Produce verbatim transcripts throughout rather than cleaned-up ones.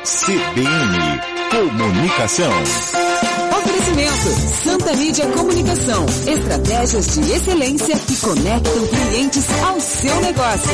C B N Comunicação. Oferecimento Santa Mídia Comunicação. Estratégias de excelência que conectam clientes ao seu negócio.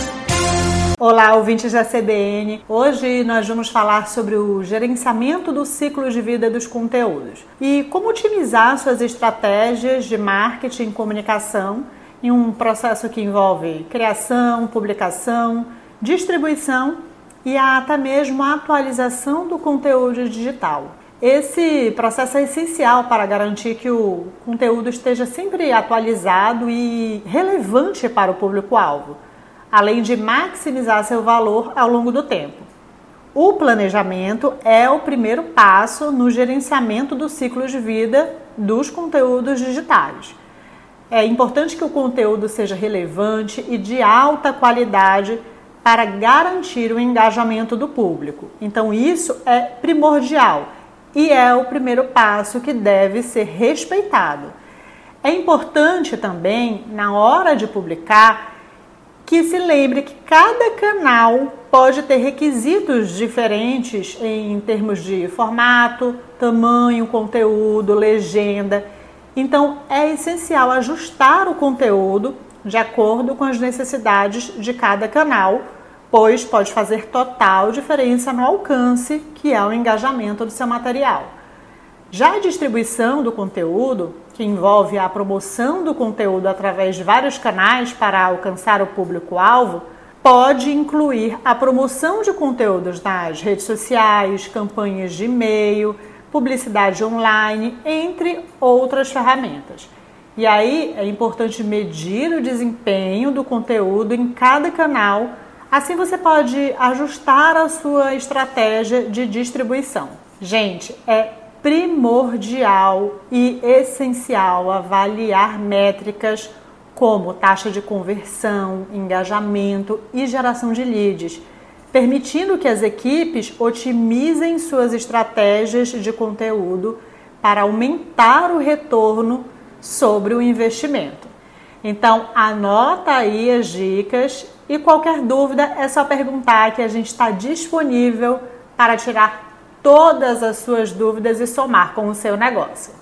Olá, ouvintes da C B N. Hoje nós vamos falar sobre o gerenciamento do ciclo de vida dos conteúdos e como otimizar suas estratégias de marketing e comunicação em um processo que envolve criação, publicação, distribuição e até mesmo a atualização do conteúdo digital. Esse processo é essencial para garantir que o conteúdo esteja sempre atualizado e relevante para o público-alvo, além de maximizar seu valor ao longo do tempo. O planejamento é o primeiro passo no gerenciamento do ciclo de vida dos conteúdos digitais. É importante que o conteúdo seja relevante e de alta qualidade para garantir o engajamento do público. Então isso é primordial e é o primeiro passo que deve ser respeitado. É importante também, na hora de publicar, que se lembre que cada canal pode ter requisitos diferentes em termos de formato, tamanho, conteúdo, legenda. Então, é essencial ajustar o conteúdo de acordo com as necessidades de cada canal, pois pode fazer total diferença no alcance, que é o engajamento do seu material. Já a distribuição do conteúdo, que envolve a promoção do conteúdo através de vários canais para alcançar o público-alvo, pode incluir a promoção de conteúdos nas redes sociais, campanhas de e-mail, publicidade online, entre outras ferramentas. E aí é importante medir o desempenho do conteúdo em cada canal, assim você pode ajustar a sua estratégia de distribuição. Gente, é primordial e essencial avaliar métricas como taxa de conversão, engajamento e geração de leads, permitindo que as equipes otimizem suas estratégias de conteúdo para aumentar o retorno sobre o investimento. Então, anota aí as dicas e qualquer dúvida é só perguntar que a gente está disponível para tirar todas as suas dúvidas e somar com o seu negócio.